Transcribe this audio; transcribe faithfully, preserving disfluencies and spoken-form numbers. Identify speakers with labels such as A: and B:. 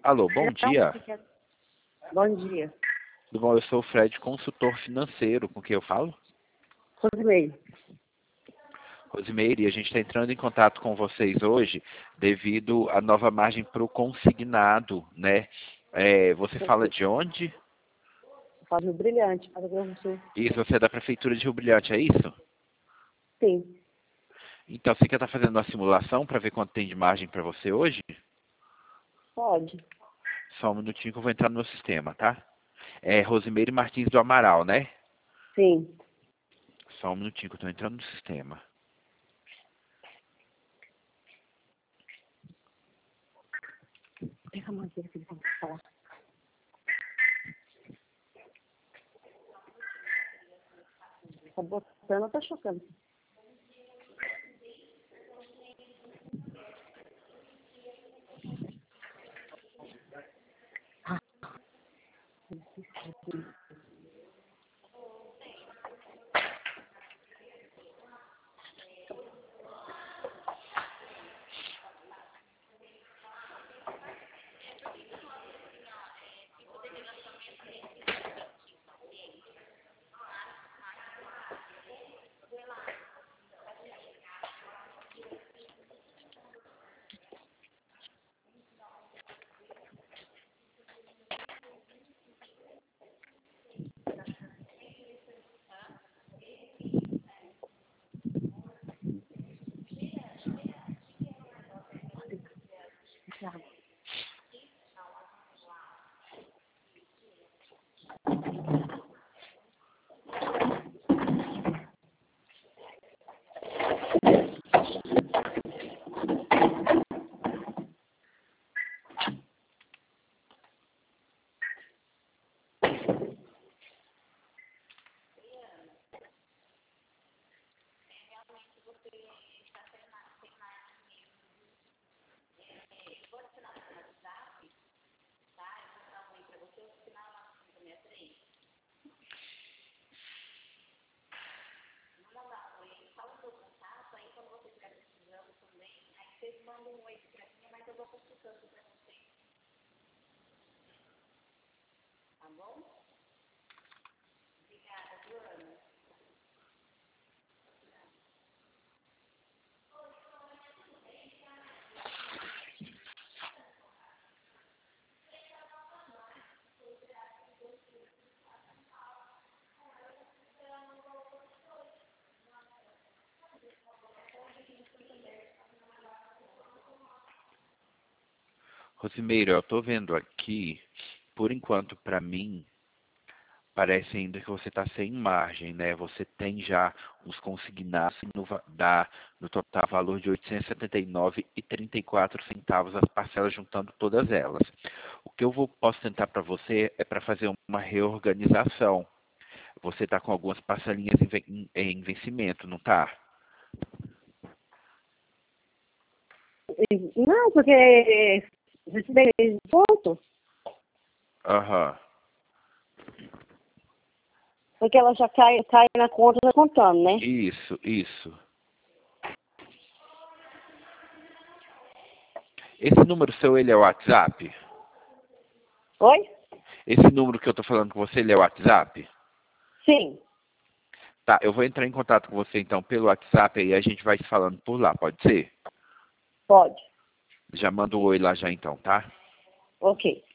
A: Alô, bom dia.
B: Bom dia.
A: Tudo bom? Eu sou o Fred, consultor financeiro. Com quem eu falo?
B: Rosimeire.
A: Rosimeire, a gente está entrando em contato com vocês hoje devido à nova margem para o consignado, né? É, você fala de onde?
B: Faz o brilhante, para o Grande Sul.
A: Isso, você é da Prefeitura de Rio Brilhante, é isso?
B: Sim.
A: Então, você quer estar fazendo uma simulação para ver quanto tem de margem para você hoje?
B: Pode.
A: Só um minutinho que eu vou entrar no meu sistema, tá? É Rosimeire Martins do Amaral, né?
B: Sim.
A: Só um minutinho que eu estou entrando no sistema.
B: Pega a manteiga que ele tem que falar. Tá botando ou tá chocando? Ah.
A: Rosimeire, eu estou vendo aqui, por enquanto, para mim, parece ainda que você está sem margem, né? Você tem já uns consignados no, da, no total valor de oitocentos e setenta e nove reais e trinta e quatro centavos as parcelas, juntando todas elas. O que eu vou, posso tentar para você é para fazer uma reorganização. Você está com algumas parcelinhas em, ven- em vencimento, não está?
B: Não, porque recebi ponto.
A: Aham.
B: Porque ela já cai, cai na conta, já contando, né?
A: Isso, isso. Esse número seu, ele é o WhatsApp?
B: Oi?
A: Esse número que eu estou falando com você, ele é o WhatsApp?
B: Sim.
A: Tá, eu vou entrar em contato com você então pelo WhatsApp e a gente vai se falando por lá, pode ser?
B: Pode.
A: Já manda um oi lá já então, tá?
B: Ok.